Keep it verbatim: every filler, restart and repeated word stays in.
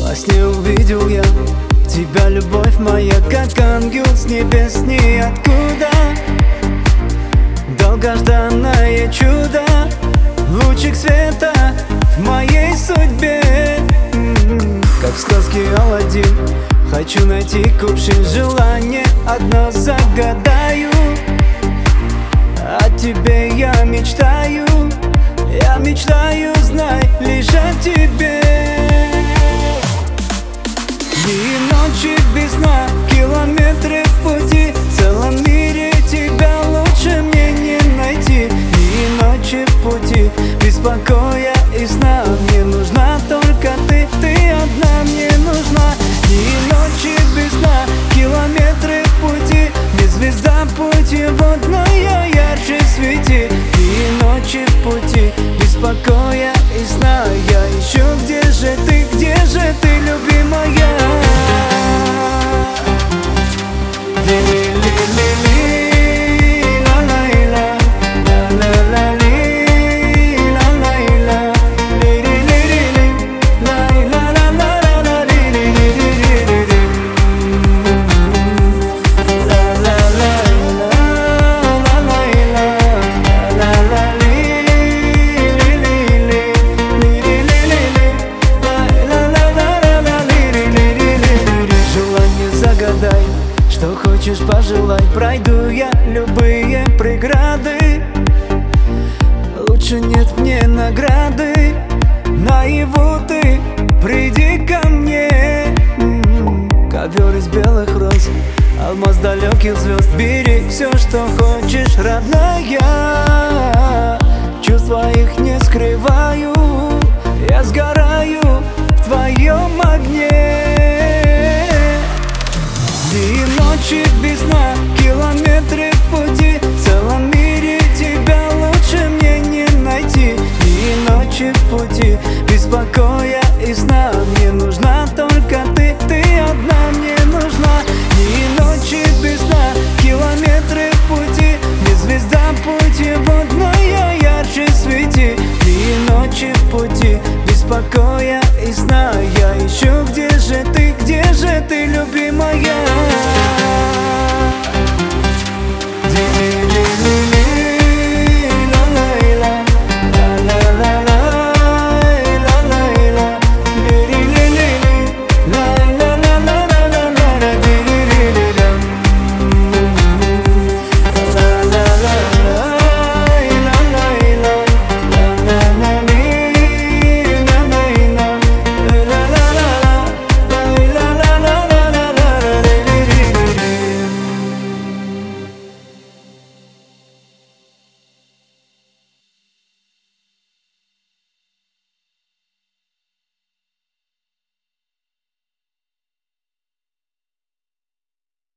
Во сне увидел я тебя, любовь моя, как ангел с небес ниоткуда. Долгожданное чудо, лучик света в моей судьбе. Как в сказке Аладдин, хочу найти кувшин желания, одно загадаю. О тебе я мечтаю, я мечтаю, знай, лишь о тебе. Дни и ночи без сна, километры в пути, в целом мире тебя лучше мне не найти. Дни и ночи в пути, без покоя и сна, мне нужна только ты, ты одна мне нужна. Дни и ночи без сна, километры в пути, мне звезда путеводная, ярче свети. Дни и ночи в пути, без покоя и сна, я ищу, где же ты, где же ты, любимая? Что хочешь, пожелай, пройду я любые преграды. Лучше нет мне награды, наяву ты приди ко мне. Ковер из белых роз, алмаз далеких звезд, бери все, что хочешь, родная. Чувств твоих не скрываю, я сгораю в твоем огне. Дни и ночи без сна, километры в пути, в целом мире тебя лучше мне не найти. Дни и ночи в пути, без покоя и сна,